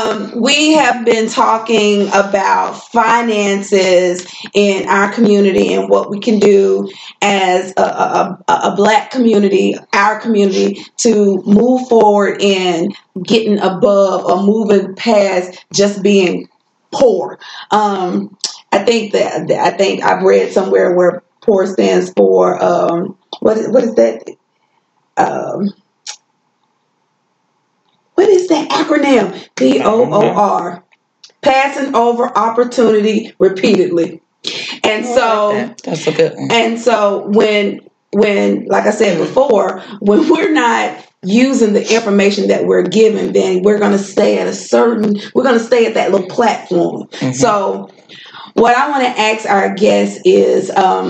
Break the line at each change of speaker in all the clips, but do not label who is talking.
We have been talking about finances in our community and what we can do as a Black community, our community, to move forward in getting above or moving past just being poor. I think I've read somewhere where poor stands for what is that? What is that acronym? POOR. Passing over opportunity repeatedly. And so
that's a good one.
And so when like I said before, when we're not using the information that we're given, then we're going to stay at that little platform. Mm-hmm. So what I want to ask our guests is,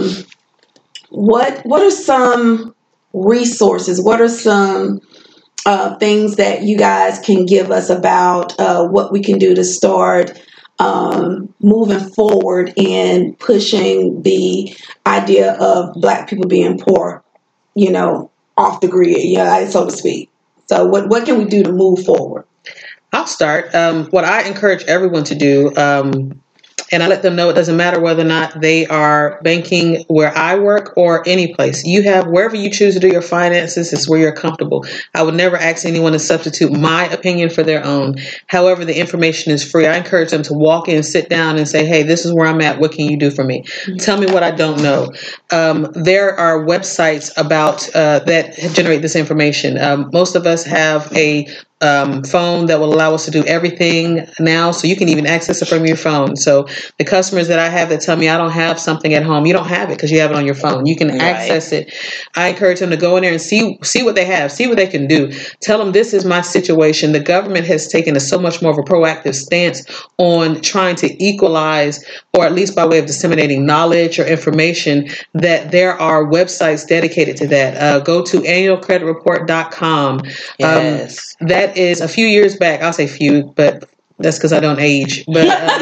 what are some resources? What are some things that you guys can give us about what we can do to start moving forward in pushing the idea of Black people being poor, off the grid, so to speak. So what can we do to move forward?
I'll start. What I encourage everyone to do, and I let them know it doesn't matter whether or not they are banking where I work or any place. You have wherever you choose to do your finances is where you're comfortable. I would never ask anyone to substitute my opinion for their own. However, the information is free. I encourage them to walk in, sit down and say, hey, this is where I'm at. What can you do for me? Mm-hmm. Tell me what I don't know. There are websites about that generate this information. Most of us have a phone that will allow us to do everything now, so you can even access it from your phone. So the customers that I have that tell me I don't have something at home, you don't have it because you have it on your phone. You can access it. I encourage them to go in there and see what they have, see what they can do. Tell them this is my situation. The government has taken so much more of a proactive stance on trying to equalize, or at least by way of disseminating knowledge or information, that there are websites dedicated to that. Go to annualcreditreport.com.
Yes.
That is a few years back. I'll say few, but that's because I don't age. But about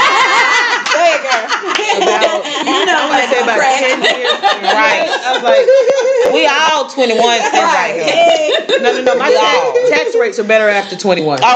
10 years. Right. I was like,
we all 21 right.
No. My tax rates are better after 21.
Okay.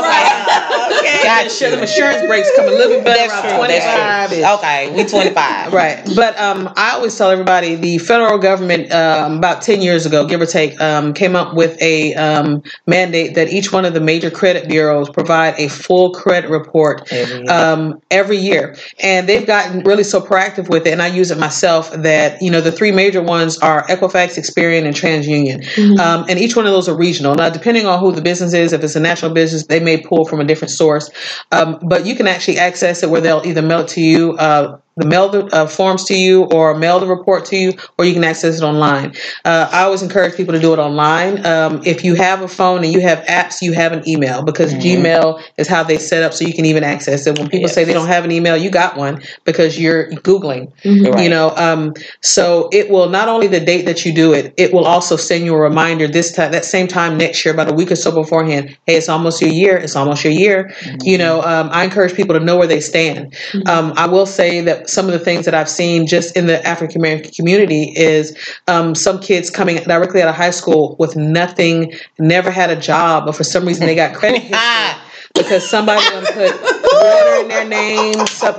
Gotcha. The insurance breaks come a little bit better around 25.
Okay, we 25.
Right. But I always tell everybody the federal government about 10 years ago, give or take, came up with a mandate that each one of the major credit bureaus provide a full credit report every year. And they've gotten really so proactive with it, and I use it myself, that the three major ones are Equifax, Experian, and TransUnion. Mm-hmm. And each one of those are regional. Now, depending on who the business is, if it's a national business, they may pull from a different source. But you can actually access it where they'll either mail it to you, mail the forms to you, or mail the report to you, or you can access it online. I always encourage people to do it online. If you have a phone and you have apps, you have an email, because Gmail is how they set up so you can even access it. When people say they don't have an email, you got one because you're Googling. Right. So it will, not only the date that you do it, it will also send you a reminder that same time next year, about a week or so beforehand. Hey, it's almost your year. It's almost your year. Mm-hmm. I encourage people to know where they stand. Mm-hmm. I will say that some of the things that I've seen just in the African American community is some kids coming directly out of high school with nothing, never had a job, but for some reason they got credit history because somebody put water in their name.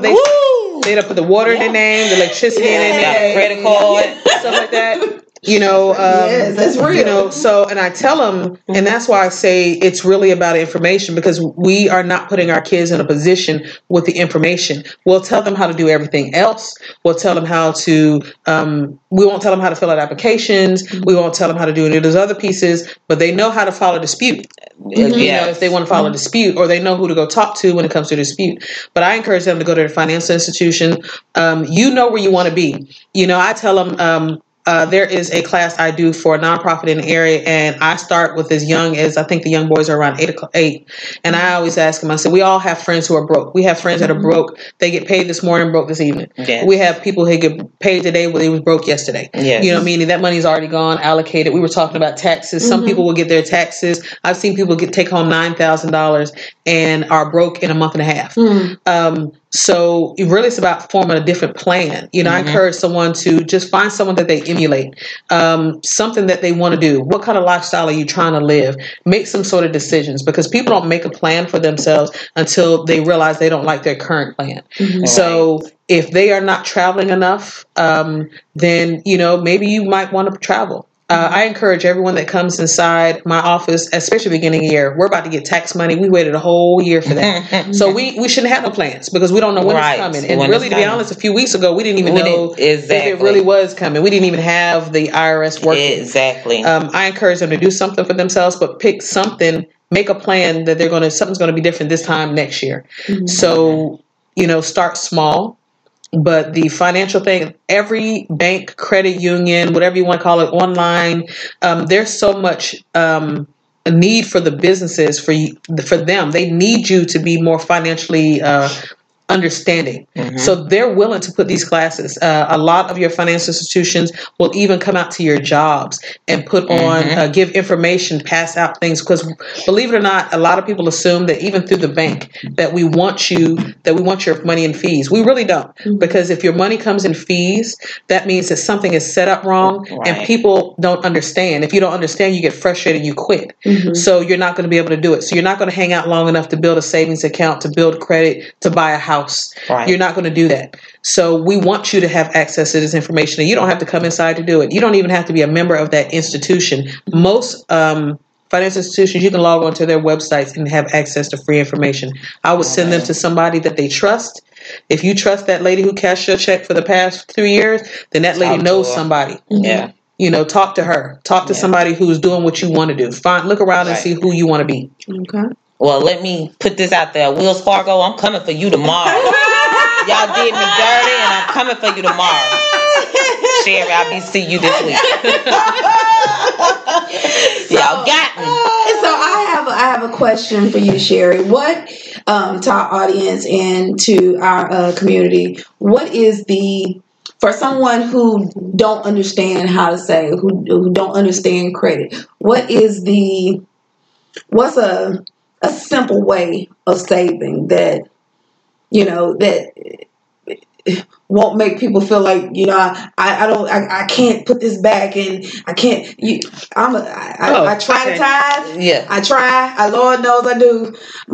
They put the water in their name, the electricity in their name,
credit card,
stuff like that. Yes, that's real. So, and I tell them, and that's why I say it's really about information, because we are not putting our kids in a position with the information. We'll tell them how to do everything else. We'll tell them how to, we won't tell them how to fill out applications. We won't tell them how to do any of those other pieces, but they know how to file a dispute. If they want to file a dispute, or they know who to go talk to when it comes to a dispute. But I encourage them to go to their financial institution. You know where you want to be. I tell them, there is a class I do for a nonprofit in the area, and I start with as young as, I think the young boys are around 8. And I always ask them, I said, we all have friends who are broke. We have friends that are broke. They get paid this morning, broke this evening. Yes. We have people who get paid today when they was broke yesterday. Yes. Meaning that money's already gone, allocated. We were talking about taxes. Some people will get their taxes. I've seen people take home $9,000 and are broke in a month and a half. So it really is about forming a different plan. You know, I encourage someone to just find someone that they emulate, something that they want to do. What kind of lifestyle are you trying to live? Make some sort of decisions, because people don't make a plan for themselves until they realize they don't like their current plan. So if they are not traveling enough, then, you know, maybe you might want to travel. I encourage everyone that comes inside my office, especially beginning of the year. We're about to get tax money. We waited a whole year for that. So we shouldn't have no plans, because we don't know when it's coming. And really, to be honest, a few weeks ago, we didn't even know if it really was coming. We didn't even have the IRS working.
Exactly.
I encourage them to do something for themselves, but pick something, make a plan that something's going to be different this time next year. So, you know, start small. But the financial thing, every bank, credit union, whatever you want to call it, online, there's so much a need for the businesses, for them. They need you to be more financially understanding. So they're willing to put these classes. A lot of your financial institutions will even come out to your jobs and put on, give information, pass out things. Because believe it or not, a lot of people assume that even through the bank that we want your money in fees. We really don't. Because if your money comes in fees, that means that something is set up wrong and people don't understand. If you don't understand, you get frustrated, you quit. So you're not going to be able to do it. So you're not going to hang out long enough to build a savings account, to build credit, to buy a house. You're not going to do that. So we want you to have access to this information, and you don't have to come inside to do it. You don't even have to be a member of that institution. Most financial institutions, you can log onto their websites and have access to free information. I would send them to somebody that they trust. If you trust that lady who cashed your check for the past 3 years, then that lady knows somebody.
Yeah.
You know, talk to her. Talk to somebody who's doing what you want to do. Look around and see who you want to be.
Okay.
Well, let me put this out there. Wells Fargo, I'm coming for you tomorrow. Y'all did me dirty, and I'm coming for you tomorrow. Sherry, I'll be seeing you this week. Y'all got me.
So I have a question for you, Sherry. What to our audience and to our community, what is for someone who don't understand how to save, who don't understand credit, what's a simple way of saving that, you know, that won't make people feel like, you know, I can't put this back, and I can't. I try to tithe.
Yeah.
Lord knows I do.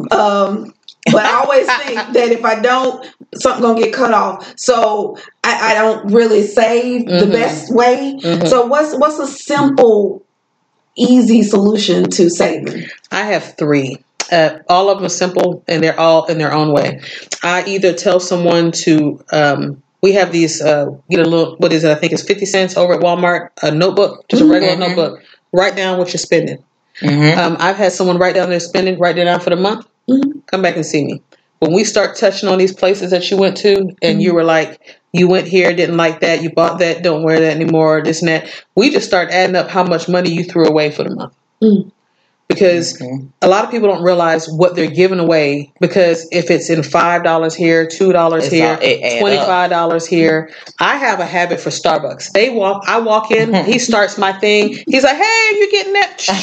But I always think that if I don't, something's gonna get cut off. So I don't really save the best way. So what's a simple, easy solution to saving?
I have 3. All of them are simple, and they're all in their own way. I either tell someone to, we have these, get a little, what is it? I think it's 50 cents over at Walmart, a notebook, just a regular notebook. Write down what you're spending. I've had someone write down their spending, write it down for the month, come back and see me. When we start touching on these places that you went to, and you were like, you went here, didn't like that, you bought that, don't wear that anymore, this and that, we just start adding up how much money you threw away for the month. Because a lot of people don't realize what they're giving away, because if it's in $5 here, $2 here, $25 here. I have a habit for Starbucks. I walk in, he starts my thing. He's like, hey, you getting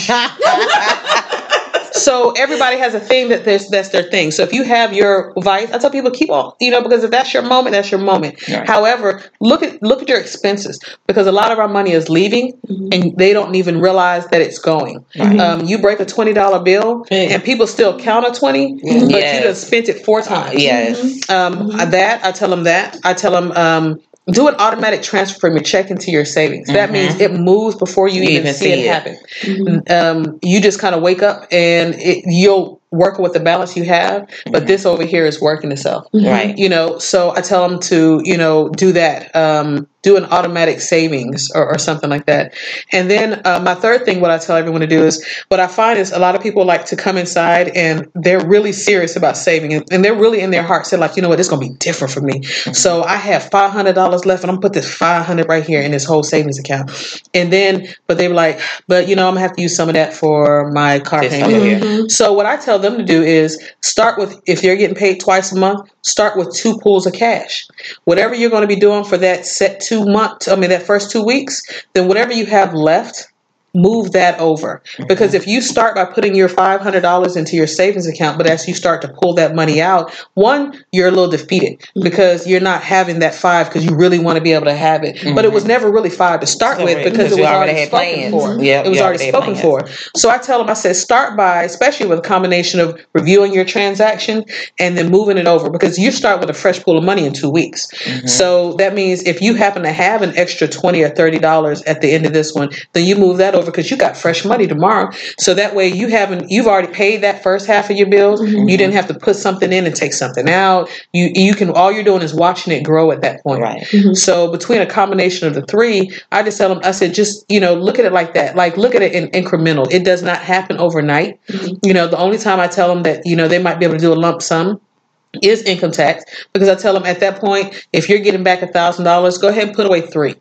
that? So everybody has a thing that's their thing. So if you have your vice, I tell people keep on, you know, because if that's your moment, that's your moment. Right. However, look at your expenses, because a lot of our money is leaving and they don't even realize that it's going. Right. You break a $20 bill and people still count a 20, but you done spent it 4 times. That I tell them do an automatic transfer from your check into your savings. That means it moves before you even see it happen. You just kind of wake up and you'll work with the balance you have, but this over here is working itself. Right. You know, so I tell them to, you know, do that. Do an automatic savings or something like that. And then my third thing, what I tell everyone to do is, what I find is a lot of people like to come inside and they're really serious about saving, and they're really in their hearts. They're like, you know what, it's going to be different for me. So I have $500 left, and I'm going to put this $500 right here in this whole savings account. And then, but they were like, but you know, I'm going to have to use some of that for my car payment. So what I tell them to do is start with, if you're getting paid twice a month, start with 2 pools of cash. Whatever you're going to be doing for that set that first 2 weeks, then whatever you have left, move that over. Because if you start by putting your $500 into your savings account, but as you start to pull that money out, one, you're a little defeated because you're not having that $5 because you really want to be able to have it. But it was never really $5 to start with because it was already spoken for.
Yep,
it was already spoken for. So I tell them, I said, start by, especially with a combination of reviewing your transaction and then moving it over, because you start with a fresh pool of money in 2 weeks. So that means if you happen to have an extra $20 or $30 at the end of this one, then you move that over because you got fresh money tomorrow. So that way you've already paid that first half of your bills. You didn't have to put something in and take something out. You can, all you're doing is watching it grow at that point.
Right.
So between a combination of the three, I just tell them, I said, just, look at it like that. Like, look at it in incremental. It does not happen overnight. The only time I tell them that, they might be able to do a lump sum is income tax, because I tell them at that point, if you're getting back $1,000, go ahead and put away $3.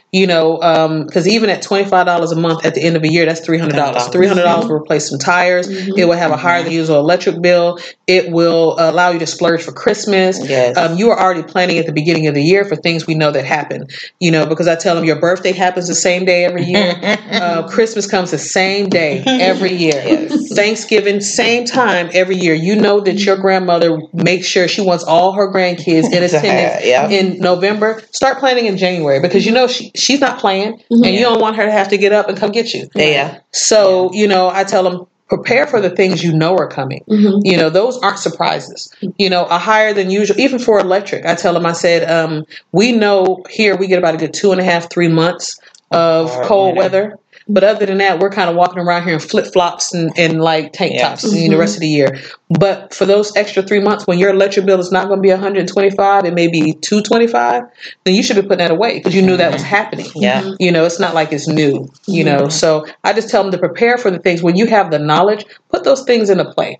Because even at $25 a month at the end of a year, that's $300. $300 will replace some tires. It will have a higher than usual electric bill. It will allow you to splurge for Christmas.
Yes.
You are already planning at the beginning of the year for things we know that happen. Because I tell them your birthday happens the same day every year. Christmas comes the same day every year.
Yes.
Thanksgiving, same time every year. You know that your grandmother makes sure she wants all her grandkids in attendance in November. Start planning in January, because she's not playing, and you don't want her to have to get up and come get you.
Yeah.
So, I tell them, prepare for the things are coming. Those aren't surprises. A higher than usual, even for electric. I tell them, I said, we know here we get about a good 2.5, 3 months of cold weather. But other than that, we're kind of walking around here in flip-flops and like tank tops the rest of the year. But for those extra 3 months, when your electric bill is not going to be $125, it may be $225, then you should be putting that away because you knew that was happening.
Yeah.
It's not like it's new, So I just tell them to prepare for the things. When you have the knowledge, put those things into play,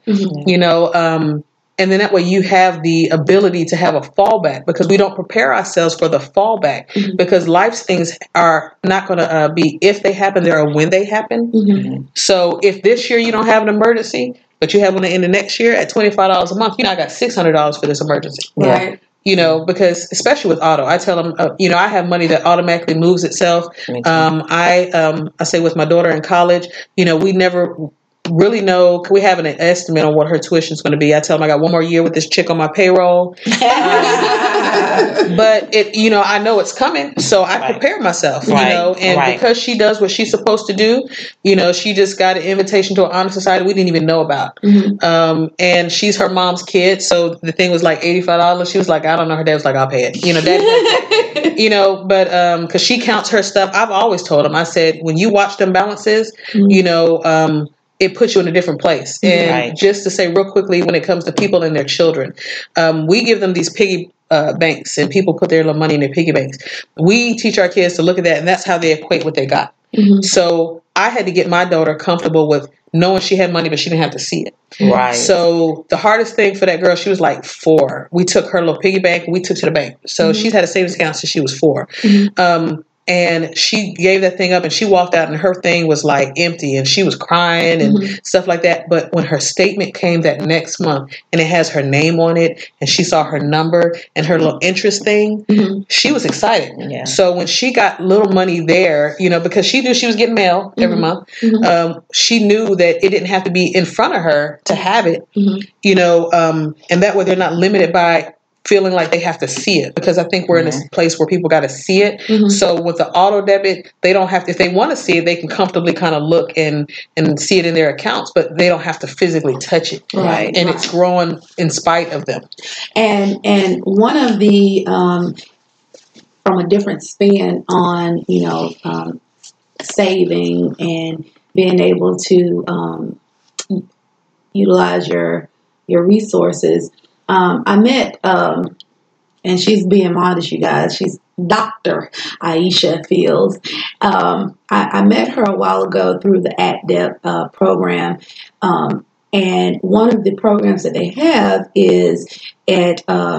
and then that way you have the ability to have a fallback, because we don't prepare ourselves for the fallback, because life's things are not going to be if they happen, they are when they happen. So if this year you don't have an emergency, but you have one in the next year at $25 a month, I got $600 for this emergency.
Right.
Because especially with auto, I tell them, I have money that automatically moves itself. I say with my daughter in college, we never really know. We have an estimate on what her tuition is going to be. I tell them I got one more year with this chick on my payroll, but I know it's coming, so I prepare myself. Because she does what she's supposed to do. She just got an invitation to an honor society we didn't even know about, and she's her mom's kid. So the thing was like $85. She was like, I don't know. Her dad was like, I'll pay it. Daddy. But because she counts her stuff, I've always told them. I said, when you watch them balances, it puts you in a different place. And just to say real quickly, when it comes to people and their children, we give them these piggy banks, and people put their little money in their piggy banks. We teach our kids to look at that, and that's how they equate what they got. So I had to get my daughter comfortable with knowing she had money, but she didn't have to see it.
Right.
So the hardest thing for that girl, she was like 4. We took her little piggy bank and we took to the bank. So she's had a savings account since she was 4. And she gave that thing up, and she walked out, and her thing was like empty, and she was crying and stuff like that. But when her statement came that next month, and it has her name on it, and she saw her number and her little interest thing, she was excited. Yeah. So when she got little money there, because she knew she was getting mail every month, she knew that it didn't have to be in front of her to have it, and that way they're not limited by feeling like they have to see it, because I think we're in this place where people got to see it. So with the auto debit, they don't have to, if they want to see it, they can comfortably kind of look and see it in their accounts, but they don't have to physically touch it.
Right.
And it's growing in spite of them.
And one of the, from a different spin on, saving and being able to utilize your resources, I met, and she's being modest, you guys. She's Dr. Aisha Fields. I met her a while ago through the ACDEP program. And one of the programs that they have is at,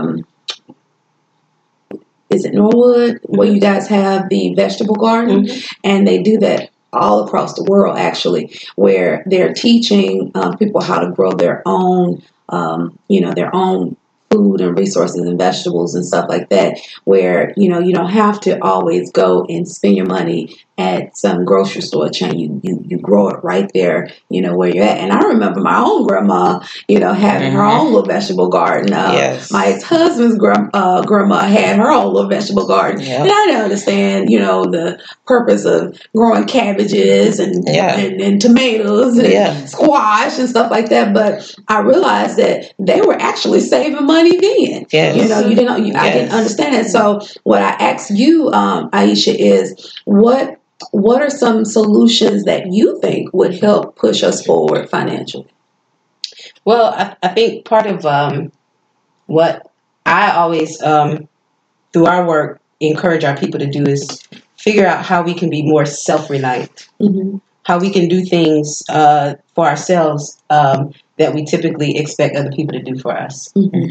is it Norwood, where you guys have the vegetable garden? And they do that all across the world, actually, where they're teaching people how to grow their own their own food and resources and vegetables and stuff like that, where, you don't have to always go and spend your money at some grocery store chain. You grow it right there, where you're at. And I remember my own grandma, having her own little vegetable garden.
Yes.
My ex-husband's grandma had her own little vegetable garden.
Yep.
And I didn't understand, the purpose of growing cabbages and tomatoes and squash and stuff like that. But I realized that they were actually saving money then.
Yes.
I didn't understand it. So what I asked you, Aisha, is what are some solutions that you think would help push us forward financially?
Well, I think part of what I always, through our work, encourage our people to do is figure out how we can be more self-reliant, how we can do things for ourselves that we typically expect other people to do for us.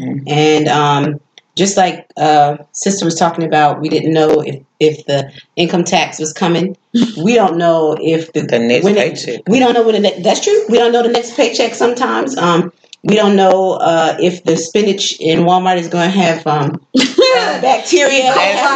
And just like Sister was talking about, we didn't know if the income tax was coming. We don't know if the
next paycheck.
We don't know when that's true. We don't know the next paycheck sometimes. We don't know if the spinach in Walmart is going to have bacteria.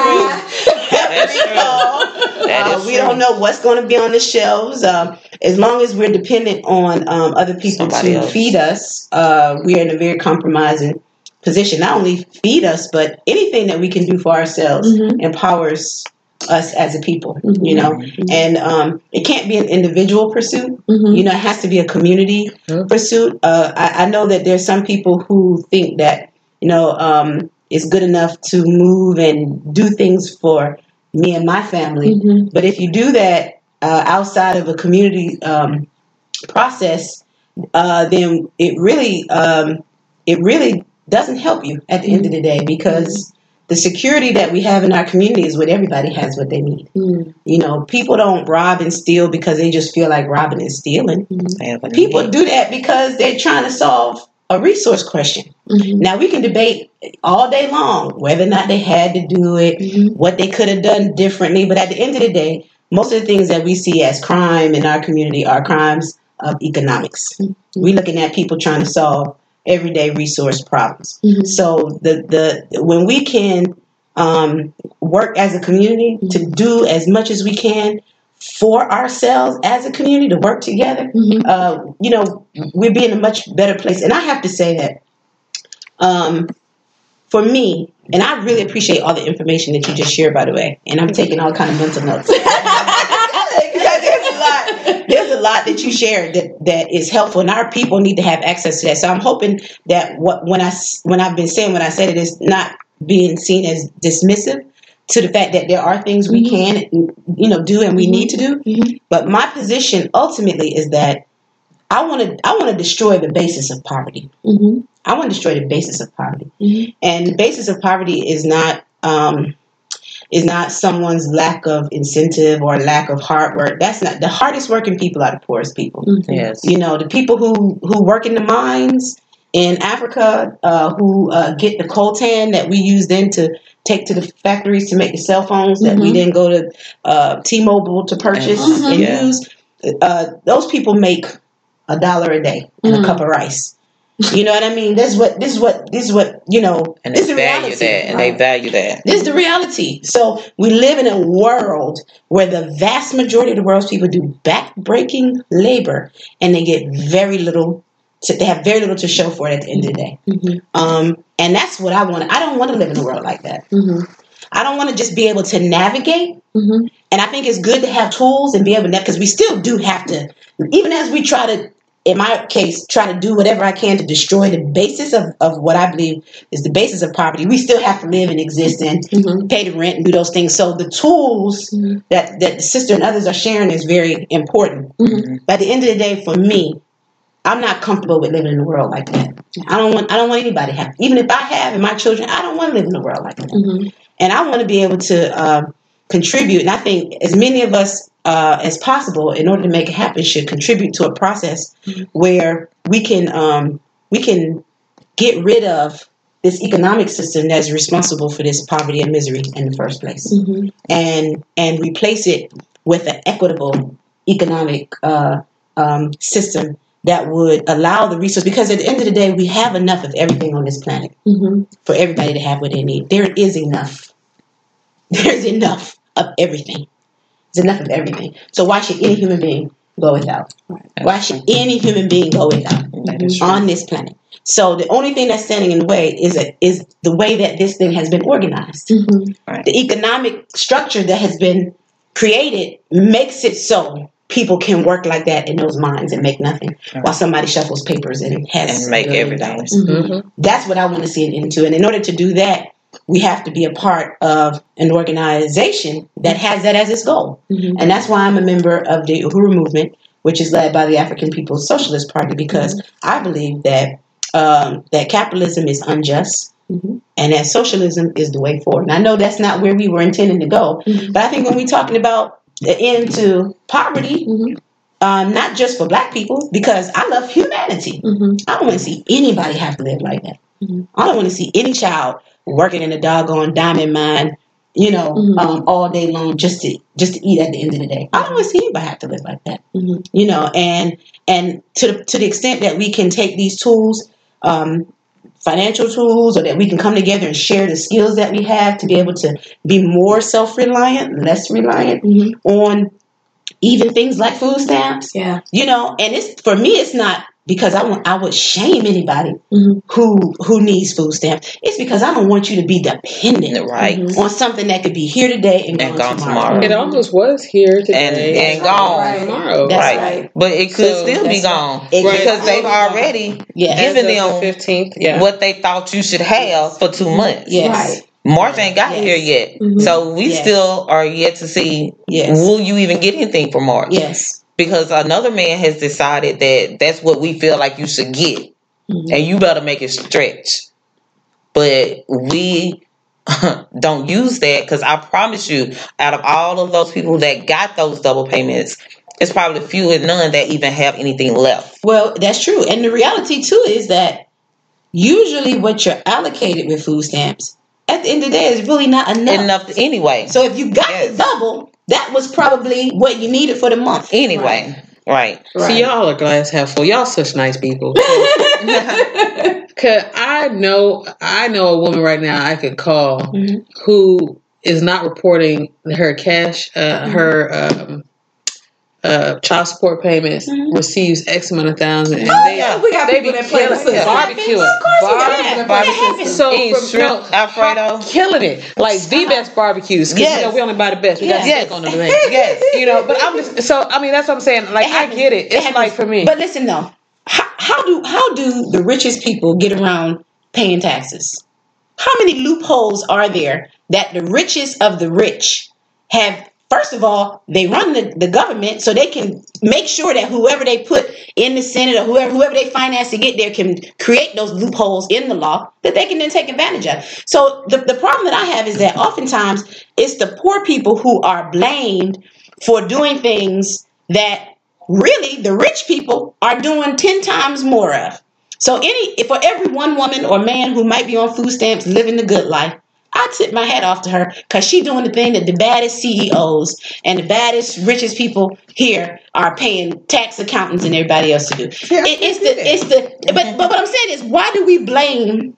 That's true.
We don't know what's going to be on the shelves. As long as we're dependent on other people to feed us, we are in a very compromising position. Not only feed us, but anything that we can do for ourselves empowers us as a people, and it can't be an individual pursuit. It has to be a community pursuit. I know that there's some people who think that, it's good enough to move and do things for me and my family. But if you do that outside of a community process, then it really doesn't help you at the end of the day, because the security that we have in our community is what everybody has what they need. People don't rob and steal because they just feel like robbing and stealing. People do that because they're trying to solve a resource question. Now, we can debate all day long whether or not they had to do it, what they could have done differently. But at the end of the day, most of the things that we see as crime in our community are crimes of economics. We're looking at people trying to solve everyday resource problems. So when we can work as a community to do as much as we can for ourselves as a community, to work together, we'd be in a much better place. And I have to say that for me, and I really appreciate all the information that you just shared, by the way, and I'm taking all kind of mental notes. There's a lot that you shared that is helpful, and our people need to have access to that. So I'm hoping that when I've been saying what I said, it is not being seen as dismissive to the fact that there are things we can, do and we need to do. But my position ultimately is that I want to destroy the basis of poverty. I want to destroy the basis of poverty, and the basis of poverty is not someone's lack of incentive or lack of hard work. That's not the hardest working people are the poorest people.
Yes.
The people who work in the mines in Africa, who get the coltan that we use then to take to the factories to make the cell phones that we then go to T-Mobile to purchase and use. Those people make $1 a day and a cup of rice. You know what I mean? This is what, and
this is the reality. They value that.
This is the reality. So we live in a world where the vast majority of the world's people do back-breaking labor, and they get very little. They have very little to show for it at the end of the day. And that's what I want. I don't want to live in a world like that. I don't want to just be able to navigate. And I think it's good to have tools and be able to, because we still do have to, even as we try to, in my case, try to do whatever I can to destroy the basis of what I believe is the basis of poverty. We still have to live and exist and pay the rent and do those things. So the tools that the sister and others are sharing is very important. But at the end of the day, for me, I'm not comfortable with living in a world like that. I don't want anybody to have. Even if I have and my children, I don't want to live in a world like that. And I want to be able to contribute. And I think as many of us as possible, in order to make it happen, should contribute to a process where we can get rid of this economic system that's responsible for this poverty and misery in the first place, and replace it with an equitable economic system that would allow the resource. Because at the end of the day, we have enough of everything on this planet for everybody to have what they need. There is enough. There's enough of everything. There's enough of everything. So why should any human being go without? Why should any human being go without on this planet? So the only thing that's standing in the way is the way that this thing has been organized. The economic structure that has been created makes it so people can work like that in those mines and make nothing while somebody shuffles papers and has
And make everything.
That's what I want to see it into. And in order to do that, we have to be a part of an organization that has that as its goal. And that's why I'm a member of the Uhuru movement, which is led by the African People's Socialist Party, because I believe that that capitalism is unjust and that socialism is the way forward. And I know that's not where we were intending to go, but I think when we're talking about the end to poverty, not just for black people, because I love humanity. I don't want to see anybody have to live like that. I don't want to see any child working in a doggone diamond mine, all day long just to eat at the end of the day. I don't want to see anybody have to live like that. And to the extent that we can take these tools, financial tools, or that we can come together and share the skills that we have to be able to be more self-reliant, less reliant on even things like food stamps. And it's, for me, it's not because I would shame anybody who needs food stamps. It's because I don't want you to be dependent on something that could be here today and gone tomorrow.
It almost was here today
and gone
tomorrow.
That's right.
But it could still be gone because they've already given them
15th,
what they thought you should have for 2 months. March ain't got here yet. So we still are yet to see, will you even get anything for March? Because another man has decided that that's what we feel like you should get. And you better make it stretch. But we don't use that, because I promise you, out of all of those people that got those double payments, it's probably few and none that even have anything left.
Well, that's true. And the reality, too, is that usually what you're allocated with food stamps, at the end of the day, is really not enough.
Anyway.
So if you got the double, that was probably what you needed for the month.
Anyway. Right.
See, y'all are glass half full. Y'all such nice people. Cause I know a woman right now I could call who is not reporting her cash, her child support payments, receives X amount of thousand, and they be barbecue. So
shrimp Alfredo,
killing it, like the best barbecues. Because we only buy the best. We got steak on the thing. But I'm just that's what I'm saying. Like, I get it. It's like, for me.
But listen though, how do the richest people get around paying taxes? How many loopholes are there that the richest of the rich have? First of all, they run the government so they can make sure that whoever they put in the Senate or whoever they finance to get there can create those loopholes in the law that they can then take advantage of. So the problem that I have is that oftentimes it's the poor people who are blamed for doing things that really the rich people are doing 10 times more of. So for every one woman or man who might be on food stamps living the good life, I tip my hat off to her, because she's doing the thing that the baddest CEOs and the baddest, richest people here are paying tax accountants and everybody else to do. But what I'm saying is, why do we blame,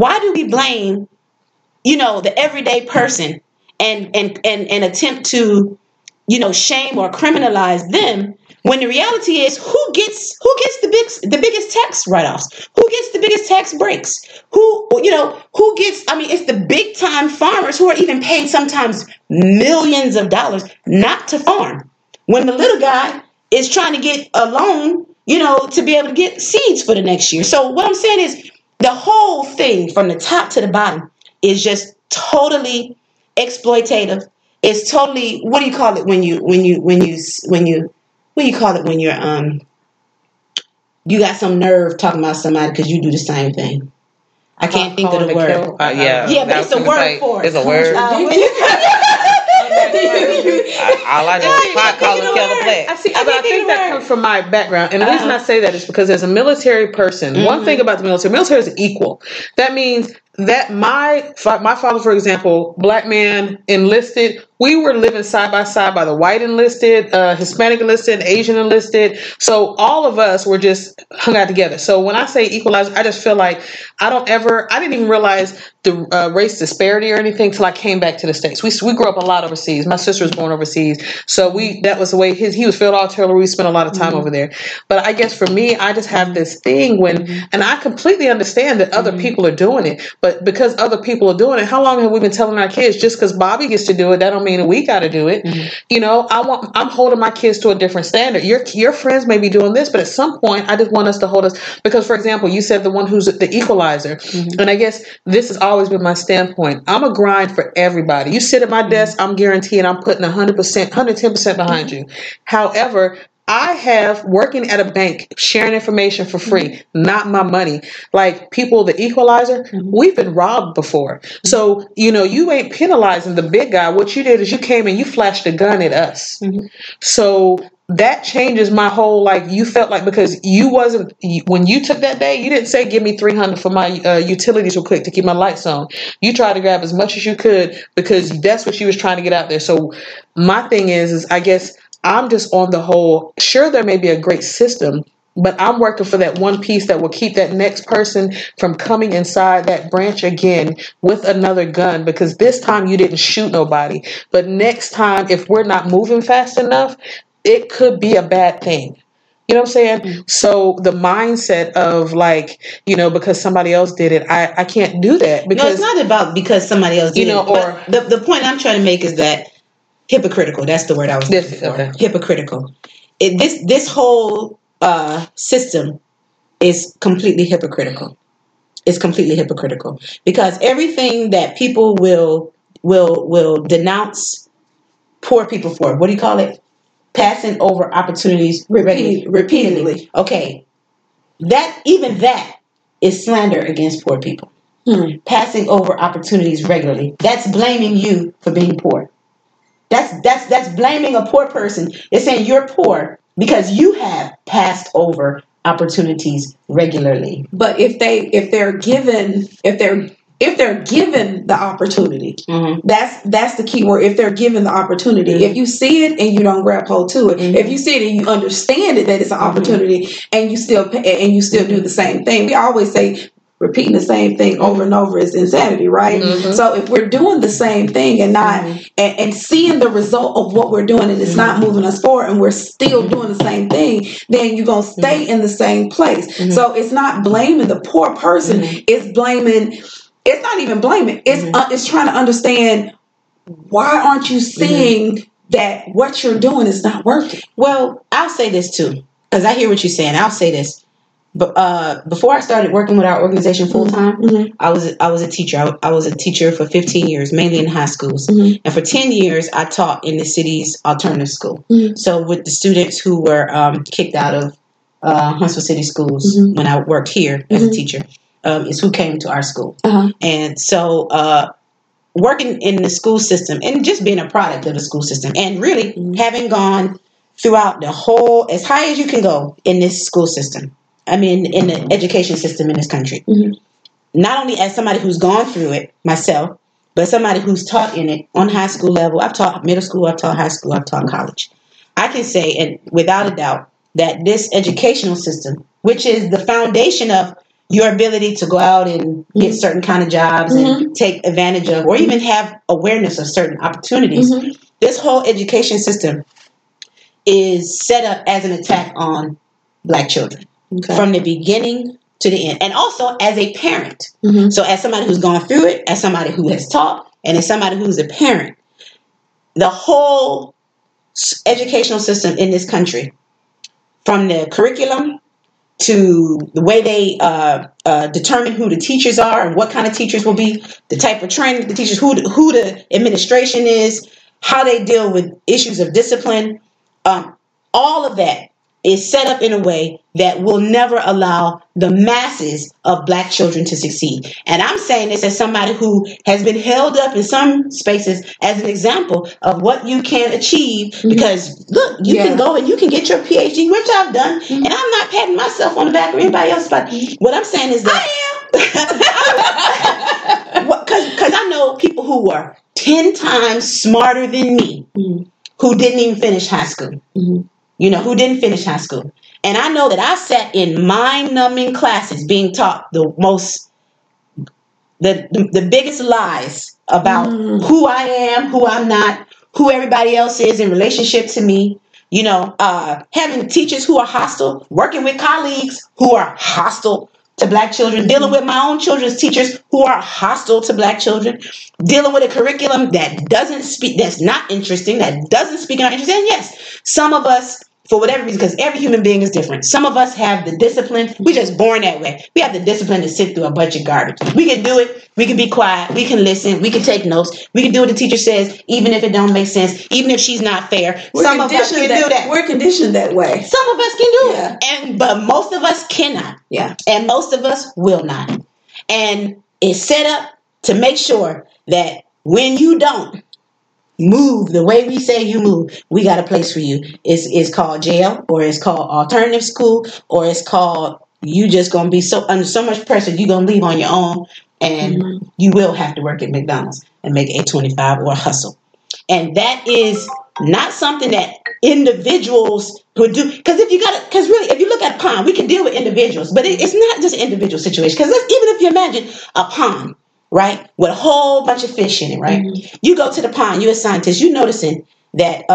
the everyday person and attempt to, shame or criminalize them, when the reality is, who gets the biggest tax write-offs? Who gets the biggest tax breaks? Who gets, it's the big time farmers who are even paid sometimes millions of dollars not to farm, when the little guy is trying to get a loan, to be able to get seeds for the next year. So what I'm saying is, the whole thing from the top to the bottom is just totally exploitative. It's totally, what do you call it when you you got some nerve talking about somebody because you do the same thing. I can't think of the word.
But
it's a word for it.
It's a word. All I know is pot calling Keller Black.
I think that comes from my background. And the reason I say that is because as a military person, one thing about the military is equal. That means that my father, for example, black man, enlisted. We were living side by side by the white enlisted, Hispanic enlisted, Asian enlisted. So all of us were just hung out together. So when I say equalizer, I just feel like I didn't even realize the race disparity or anything till I came back to the States. We grew up a lot overseas. My sister was born overseas. So that was the way he was field artillery. We spent a lot of time over there. But I guess for me, I just have this thing and I completely understand that other people are doing it. But because other people are doing it, how long have we been telling our kids just because Bobby gets to do it, that don't mean that we got to do it? You know, I'm holding my kids to a different standard. Your friends may be doing this, but at some point, I just want us to hold us. Because, for example, you said the one who's the equalizer. And I guess this has always been my standpoint. I'm a grind for everybody. You sit at my desk, I'm guaranteeing I'm putting 100%, 110% behind you. However, I have working at a bank, sharing information for free, not my money. Like people, the equalizer, we've been robbed before. So, you know, you ain't penalizing the big guy. What you did is you came and you flashed a gun at us. So that changes my whole, like, you felt like, because when you took that day, you didn't say, give me $300 for my utilities real quick to keep my lights on. You tried to grab as much as you could because that's what you was trying to get out there. So my thing is I guess I'm just on the whole, sure, there may be a great system, but I'm working for that one piece that will keep that next person from coming inside that branch again with another gun, because this time you didn't shoot nobody. But next time, if we're not moving fast enough, it could be a bad thing. You know what I'm saying? So the mindset of like, you know, because somebody else did it, I can't do that. Because,
no, it's not about because somebody else did it. Or the point I'm trying to make is that hypocritical. That's the word I was looking for. Okay. Hypocritical. This whole system is completely hypocritical. It's completely hypocritical because everything that people will denounce poor people for. What do you call it? Passing over opportunities repeatedly. Okay, that is slander against poor people. Passing over opportunities regularly. That's blaming you for being poor. That's blaming a poor person. It's saying you're poor because you have passed over opportunities regularly.
But if they're given the opportunity, that's the key word. If they're given the opportunity, if you see it and you don't grab hold to it, if you see it and you understand it that it's an opportunity, and you still do the same thing. We always say repeating the same thing over and over is insanity, right? So if we're doing the same thing and not and seeing the result of what we're doing and it's not moving us forward and we're still doing the same thing, then you're gonna stay in the same place. So it's not blaming the poor person. It's not even blaming. It's trying to understand, why aren't you seeing that what you're doing is not working?
Well, I'll say this too, because I hear what you're saying. I'll say this. But before I started working with our organization full time, I was a teacher. I was a teacher for 15 years, mainly in high schools. And for 10 years, I taught in the city's alternative school. So with the students who were kicked out of Huntsville City schools when I worked here as a teacher, is who came to our school. And so working in the school system and just being a product of the school system and really having gone throughout the whole, as high as you can go in this school system. I mean, in the education system in this country. Not only as somebody who's gone through it myself, but somebody who's taught in it on high school level. I've taught middle school, I've taught high school, I've taught college. I can say, and without a doubt, that this educational system, which is the foundation of your ability to go out and get certain kind of jobs and take advantage of, or even have awareness of certain opportunities, this whole education system is set up as an attack on Black children. From the beginning to the end. And also as a parent. So as somebody who's gone through it, as somebody who has taught, and as somebody who's a parent, the whole educational system in this country, from the curriculum to the way they determine who the teachers are and what kind of teachers will be, the type of training the teachers, who the administration is, how they deal with issues of discipline, all of that is set up in a way that will never allow the masses of Black children to succeed. And I'm saying this as somebody who has been held up in some spaces as an example of what you can achieve. Because look, you can go and you can get your PhD, which I've done, and I'm not patting myself on the back or anybody else. But what I'm saying is that are 10 times smarter than me, who didn't even finish high school. You know, who didn't finish high school. And I know that I sat in mind-numbing classes being taught the biggest lies about who I am, who I'm not, who everybody else is in relationship to me. You know, having teachers who are hostile, working with colleagues who are hostile to Black children, dealing with my own children's teachers who are hostile to Black children, dealing with a curriculum that doesn't speak, that's not interesting, that doesn't speak in our interest. And yes, some of us, for whatever reason, because every human being is different. Some of us have the discipline. We're just born that way. We have the discipline to sit through a bunch of garbage. We can do it. We can be quiet. We can listen. We can take notes. We can do what the teacher says, even if it don't make sense, even if she's not fair. Some of us can do that.
We're conditioned that way.
Some of us can do it. But most of us cannot.
Yeah.
And most of us will not. And it's set up to make sure that when you don't move the way we say you move, we got a place for you. It's called jail, or it's called alternative school, or it's called you just gonna be under so much pressure you're gonna leave on your own, and you will have to work at McDonald's and make $8.25 or hustle. And that is not something that individuals would do. Because really, if you look at a pond, we can deal with individuals, but it's not just an individual situation. Because even if you imagine a pond, right, with a whole bunch of fish in it, right? You go to the pond, you're a scientist, you're noticing that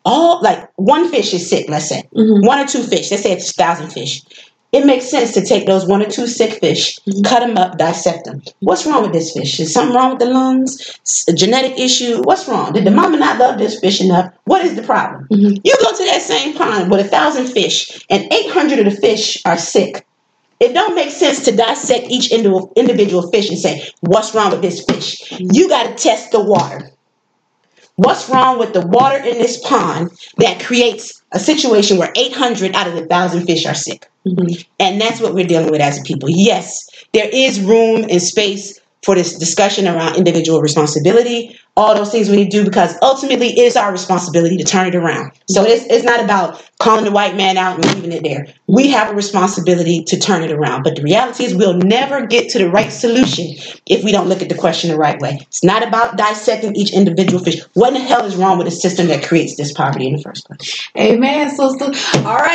one fish is sick, let's say. One or two fish, let's say it's 1,000 fish. It makes sense to take those one or two sick fish, cut them up, dissect them. What's wrong with this fish? Is something wrong with the lungs? A genetic issue? What's wrong? Did the mama not love this fish enough? What is the problem? You go to that same pond with 1,000 fish, and 800 of the fish are sick. It don't make sense to dissect each individual fish and say, what's wrong with this fish? You got to test the water. What's wrong with the water in this pond that creates a situation where 800 out of the 1,000 fish are sick? And that's what we're dealing with as a people. Yes, there is room and space for this discussion around individual responsibility, all those things we need to do, because ultimately it is our responsibility to turn it around. So it's not about calling the white man out and leaving it there. We have a responsibility to turn it around. But the reality is we'll never get to the right solution if we don't look at the question the right way. It's not about dissecting each individual fish. What in the hell is wrong with a system that creates this poverty in the first place?
Amen, sister. All right.